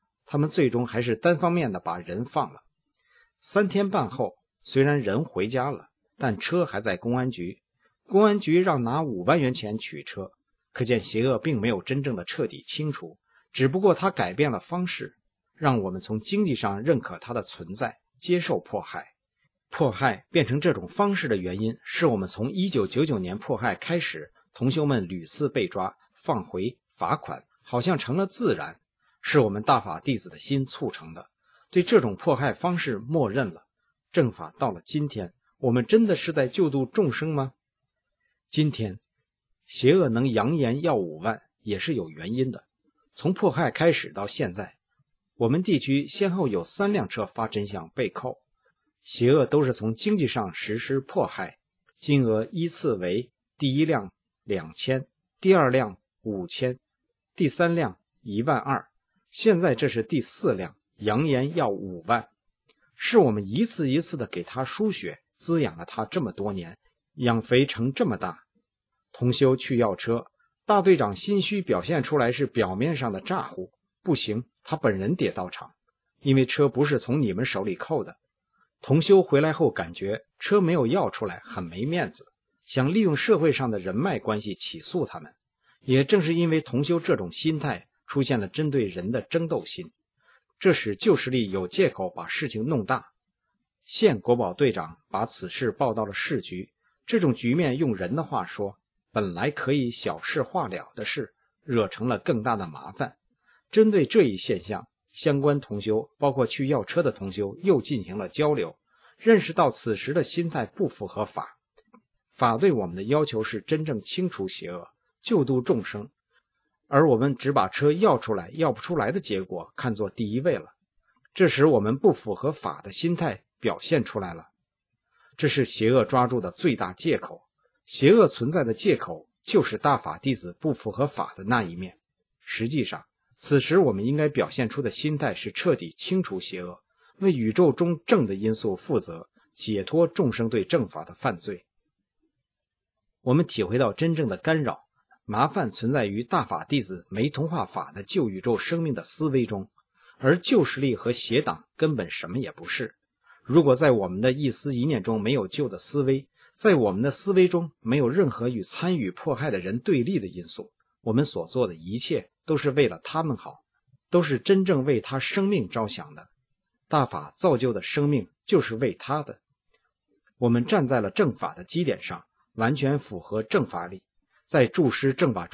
人放了。3天半后，虽然人回家了，但车还在公安局，公安局让拿5万元钱取车，可见邪恶并没有真正的彻底清除，只不过他改变了方式，让我们从经济上认可他的存在，接受迫害。迫害变成这种方式的原因，是我们从1999年迫害开始，同修们屡次被抓、放回、罚款，好像成了自然，是我们大法弟子的心促成的。对这种迫害方式默认了。正法到了今天，我们真的是在救度众生吗？今天邪恶能扬言要5万也是有原因的。从迫害开始到现在，我们地区先后有3辆车发真相被扣，邪恶都是从经济上实施迫害，金额依次为第1辆2000，第2辆5000，第3辆12000，现在这是第4辆，扬言要5万。是我们一次一次的给他输血，滋养了他这么多年，养肥成这么大。同修去要车，大队长心虚表现出来是表面上的诈唬，不行，他本人得到场，因为车不是从你们手里扣的。同修回来后感觉车没有要出来，很没面子，想利用社会上的人脉关系起诉他们。也正是因为同修这种心态，出现了针对人的争斗心，这使旧势力有借口把事情弄大。县国保队长把此事报到了市局，这种局面用人的话说，本来可以小事化了的事，惹成了更大的麻烦。针对这一现象，相关同修包括去要车的同修又进行了交流，认识到此时的心态不符合法。法对我们的要求是真正清除邪恶，救度众生，而我们只把车要出来要不出来的结果看作第一位了，这时我们不符合法的心态表现出来了。这是邪恶抓住的最大借口，邪恶存在的借口就是大法弟子不符合法的那一面。实际上此时我们应该表现出的心态是彻底清除邪恶，为宇宙中正的因素负责，解脱众生对正法的犯罪。我们体会到真正的干扰麻烦存在于大法弟子没同化法的旧宇宙生命的思维中，而旧势力和邪党根本什么也不是。如果在我们的一思一念中没有旧的思维，在我们的思维中没有任何与参与迫害的人对立的因素，我们所做的一切都是为了他们好，都是真正为他生命着想的。大法造就的生命就是为他的。我们站在了正法的基点上，完全符合正法理，在注师正法中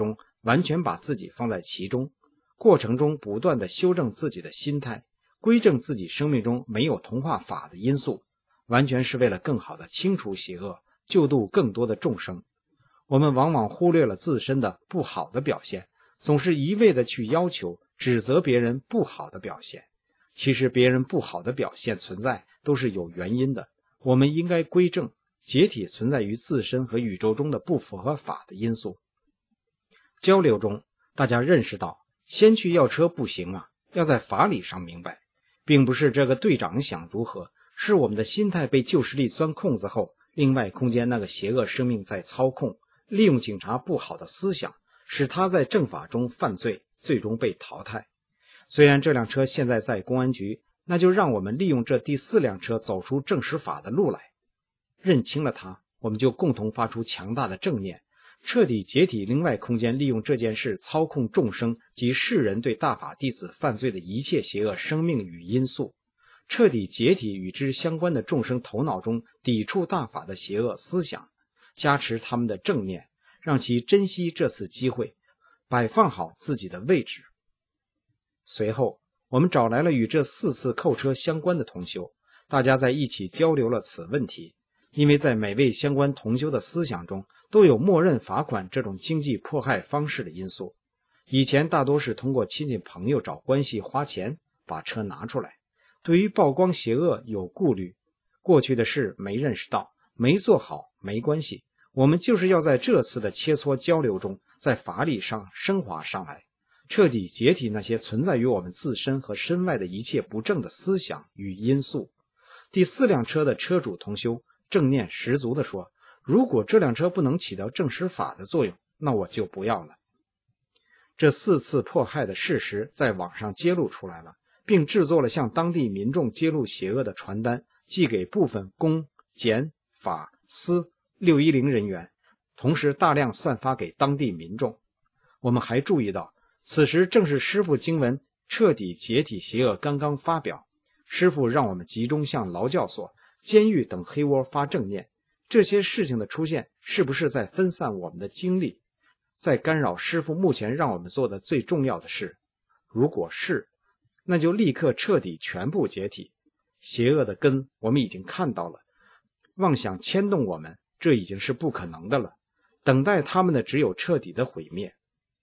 完全把自己放在其中，过程中不断地修正自己的心态，归正自己生命中没有同化法的因素，完全是为了更好地清除邪恶，救度更多的众生。我们往往忽略了自身的不好的表现，总是一味地去要求指责别人不好的表现。其实别人不好的表现存在都是有原因的，我们应该归正，解体存在于自身和宇宙中的不符合法的因素。交流中，大家认识到先去要车不行啊，要在法理上明白，并不是这个队长想如何，是我们的心态被旧势力钻空子后，另外空间那个邪恶生命在操控，利用警察不好的思想，使他在正法中犯罪，最终被淘汰。虽然这辆车现在在公安局，那就让我们利用这第4辆车走出正实法的路来。认清了它，我们就共同发出强大的正念，彻底解体另外空间利用这件事操控众生及世人对大法弟子犯罪的一切邪恶生命与因素，彻底解体与之相关的众生头脑中抵触大法的邪恶思想，加持他们的正念，让其珍惜这次机会，摆放好自己的位置。随后我们找来了与这4次扣车相关的同修，大家在一起交流了此问题。因为在每位相关同修的思想中都有默认罚款这种经济迫害方式的因素，以前大多是通过亲戚朋友找关系花钱把车拿出来，对于曝光邪恶有顾虑，过去的事没认识到，没做好没关系，我们就是要在这次的切磋交流中在法理上升华上来，彻底解体那些存在于我们自身和身外的一切不正的思想与因素。第4辆车的车主同修正念十足地说，如果这辆车不能起到正实法的作用，那我就不要了。这4次迫害的事实在网上揭露出来了，并制作了向当地民众揭露邪恶的传单，寄给部分公、检、法、司、610人员，同时大量散发给当地民众。我们还注意到，此时正是师父经文彻底解体邪恶刚刚发表，师父让我们集中向劳教所、监狱等黑窝发正念，这些事情的出现是不是在分散我们的精力，在干扰师父目前让我们做的最重要的事？如果是，那就立刻彻底全部解体。邪恶的根我们已经看到了，妄想牵动我们，这已经是不可能的了，等待他们的只有彻底的毁灭。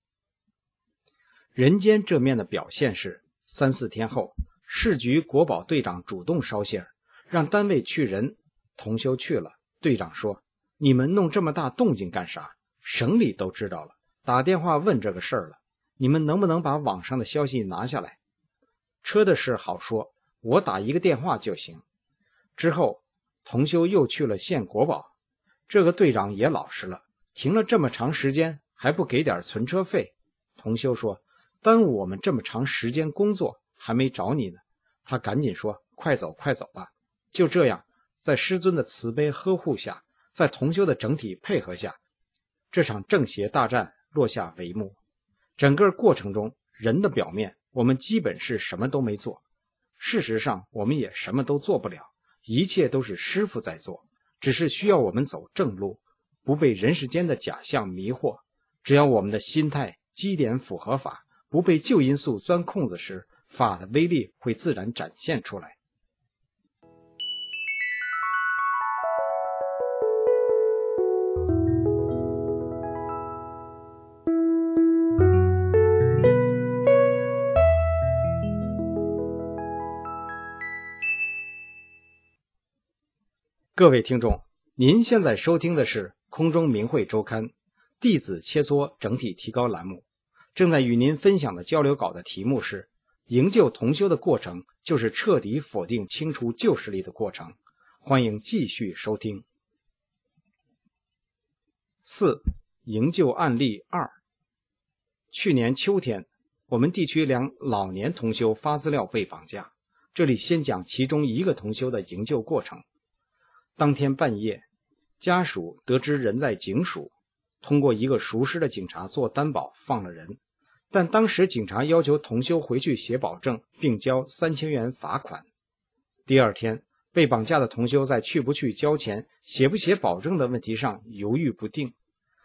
人间这面的表现是3、4天后，市局国保队长主动捎信儿，让单位去人，同修去了。队长说，你们弄这么大动静干啥？省里都知道了，打电话问这个事儿了，你们能不能把网上的消息拿下来？车的事好说，我打一个电话就行。之后同修又去了县国保，这个队长也老实了，停了这么长时间还不给点存车费。同修说，耽误我们这么长时间工作，还没找你呢。他赶紧说，快走快走吧。就这样，在师尊的慈悲呵护下，在同修的整体配合下，这场正邪大战落下帷幕。整个过程中，人的表面我们基本是什么都没做，事实上我们也什么都做不了，一切都是师父在做，只是需要我们走正路，不被人世间的假象迷惑。只要我们的心态基点符合法，不被旧因素钻空子时，法的威力会自然展现出来。各位听众，您现在收听的是空中明慧周刊弟子切磋整体提高栏目，正在与您分享的交流稿的题目是营救同修的过程就是彻底否定清除旧势力的过程，欢迎继续收听。4. 营救案例2。去年秋天，我们地区2老年同修发资料被绑架，这里先讲其中一个同修的营救过程。当天半夜，家属得知人在警署，通过一个熟识的警察做担保放了人，但当时警察要求同修回去写保证并交3000元罚款。第二天，被绑架的同修在去不去交钱、写不写保证的问题上犹豫不定。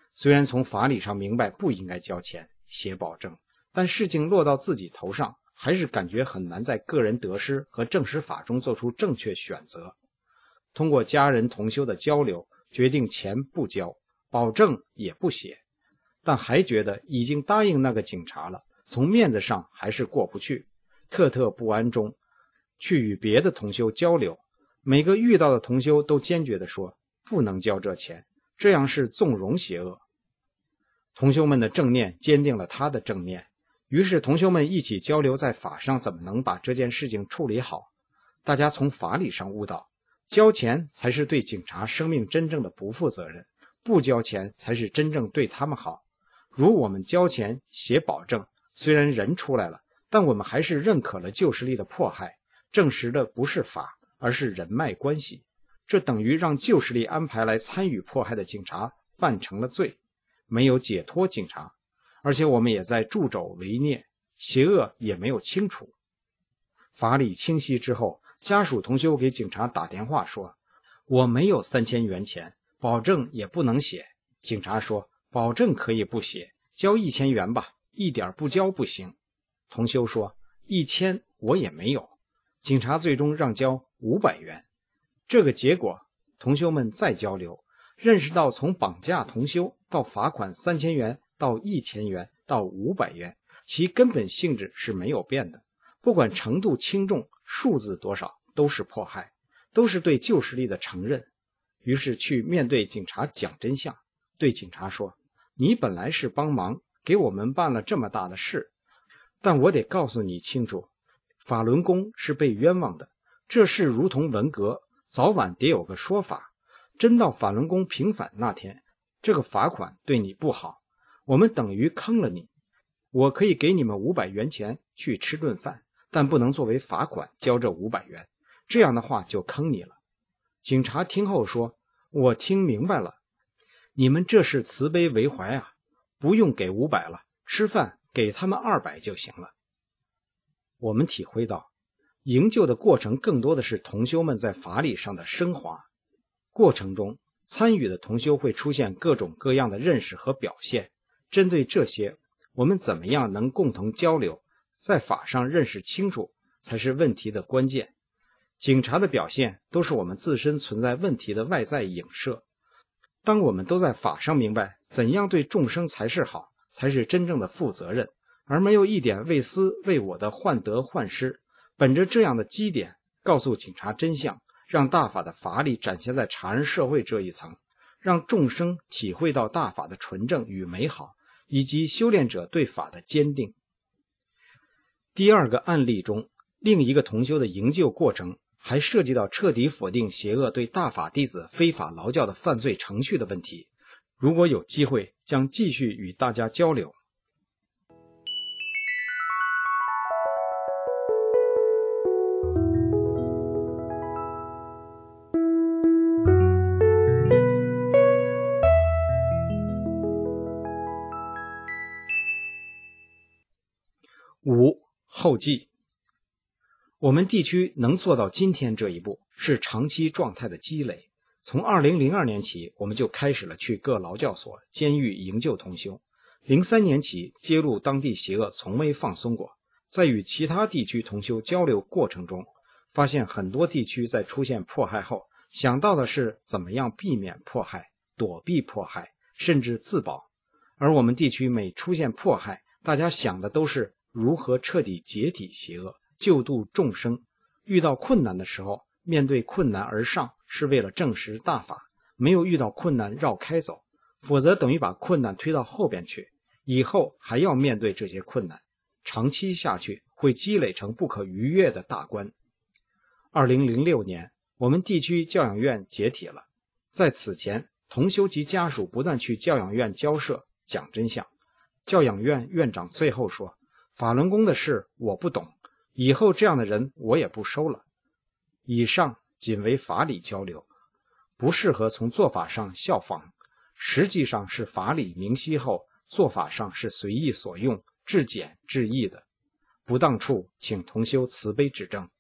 虽然从法理上明白不应该交钱写保证，但事情落到自己头上，还是感觉很难在个人得失和正史法中做出正确选择。通过家人同修的交流，决定钱不交，保证也不写，但还觉得已经答应那个警察了，从面子上还是过不去，特不安中去与别的同修交流，每个遇到的同修都坚决地说不能交这钱，这样是纵容邪恶。同修们的正念坚定了他的正念，于是同修们一起交流在法上怎么能把这件事情处理好。大家从法理上悟到，交钱才是对警察生命真正的不负责任，不交钱才是真正对他们好。如我们交钱写保证，虽然人出来了，但我们还是认可了旧势力的迫害，证实的不是法，而是人脉关系。这等于让旧势力安排来参与迫害的警察犯成了罪，没有解脱警察，而且我们也在助纣为虐，邪恶也没有清除。法理清晰之后，家属同修给警察打电话说，我没有3000元钱，保证也不能写。警察说，保证可以不写，交1000元吧，一点不交不行。同修说，1000我也没有。警察最终让交500元。这个结果，同修们再交流，认识到从绑架同修到罚款3000元到1000元到500元，其根本性质是没有变的，不管程度轻重，数字多少，都是迫害，都是对旧势力的承认。于是去面对警察讲真相，对警察说，你本来是帮忙给我们办了这么大的事，但我得告诉你清楚，法轮功是被冤枉的，这事如同文革，早晚得有个说法。真到法轮功平反那天，这个罚款对你不好，我们等于坑了你。我可以给你们500元钱去吃顿饭，但不能作为罚款交这500元，这样的话就坑你了。警察听后说，我听明白了，你们这是慈悲为怀啊，不用给500了，吃饭给他们200就行了。我们体会到，营救的过程更多的是同修们在法理上的升华。过程中，参与的同修会出现各种各样的认识和表现，针对这些，我们怎么样能共同交流，在法上认识清楚，才是问题的关键。警察的表现都是我们自身存在问题的外在影射。当我们都在法上明白怎样对众生才是好，才是真正的负责任，而没有一点为私为我的患得患失，本着这样的基点，告诉警察真相，让大法的法理展现在察人社会这一层，让众生体会到大法的纯正与美好，以及修炼者对法的坚定。第二个案例中，另一个同修的营救过程还涉及到彻底否定邪恶对大法弟子非法劳教的犯罪程序的问题。如果有机会，将继续与大家交流。5. 后记。我们地区能做到今天这一步，是长期状态的积累。从2002年起，我们就开始了去各劳教所、监狱营救同修。03年起，揭露当地邪恶从未放松过。在与其他地区同修交流过程中，发现很多地区在出现迫害后，想到的是怎么样避免迫害、躲避迫害，甚至自保。而我们地区每出现迫害，大家想的都是如何彻底解体邪恶，救度众生。遇到困难的时候，面对困难而上，是为了证实大法，没有遇到困难绕开走，否则等于把困难推到后边去，以后还要面对这些困难，长期下去会积累成不可逾越的大关。2006年，我们地区教养院解体了。在此前，同修及家属不断去教养院交涉讲真相。教养院院长最后说，法轮功的事我不懂，以后这样的人我也不收了。以上仅为法理交流，不适合从做法上效仿，实际上是法理明晰后，做法上是随意所用，至简至易的。不当处请同修慈悲指正。